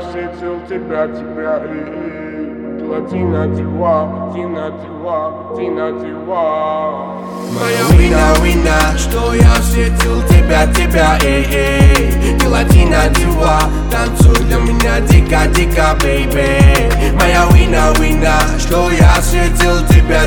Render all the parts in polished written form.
встретил тебя, Плотина дела, Дина дела, Дина дела. Моя вина, что я встретил тебя, Плотина дела, танцуй для меня дико, бейби. Моя вина, что я встретил тебя,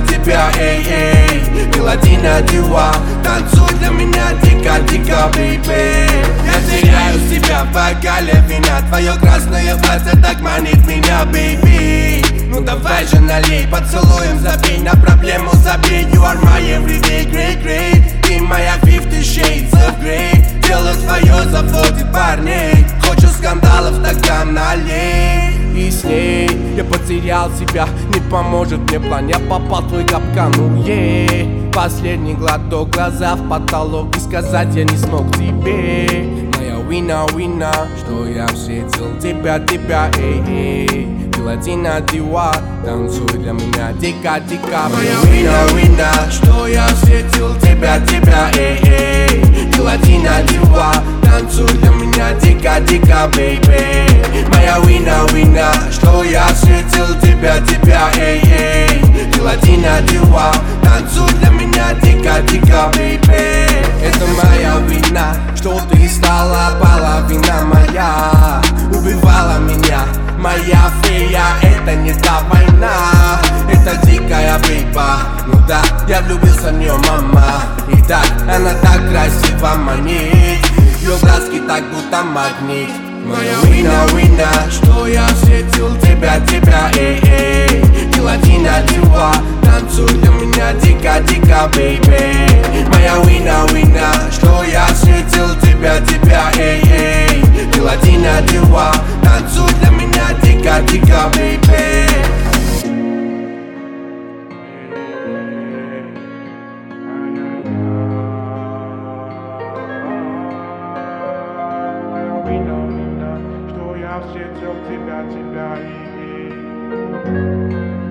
Плотина дела, танцуй для меня дико, бейби. Я теряю себя в бокале вина, твое красное платье так манит меня, бейби. Ну давай же налей, поцелуем забей, на проблему забей. You are my everyday, great. Ты моя 50 shades of grey. Дело свое заводит парней. Хочешь скандалов, тогда налей. И с ней я потерял себя, не поможет мне план. Я попал в твой капкан, последний глоток, глаза в потолок. И сказать я не смог тебе. Моя вина, что я встретил тебя, Плотина дела, танцуй для меня дико. Моя вина, что я встретил тебя, Плотина дела, танцуй для меня дико, бейби. Моя вина, что я встретил тебя, Плотина дела, танцуй для меня дико, бейби. Это моя вина, что ты стала половина моя, убивала меня. Моя фея, это не та война, это дикая бейба. Ну да, я влюбился в нее, мама. И так, она так красиво манит, ее глазки так будто магнит. Моя вина, что я встретил тебя, Плотина дела, танцуй для меня дико, бейби. Моя вина, что я встретил тебя, Плотина дела, танцуй для меня дико, бейби. Что я встретил тебя,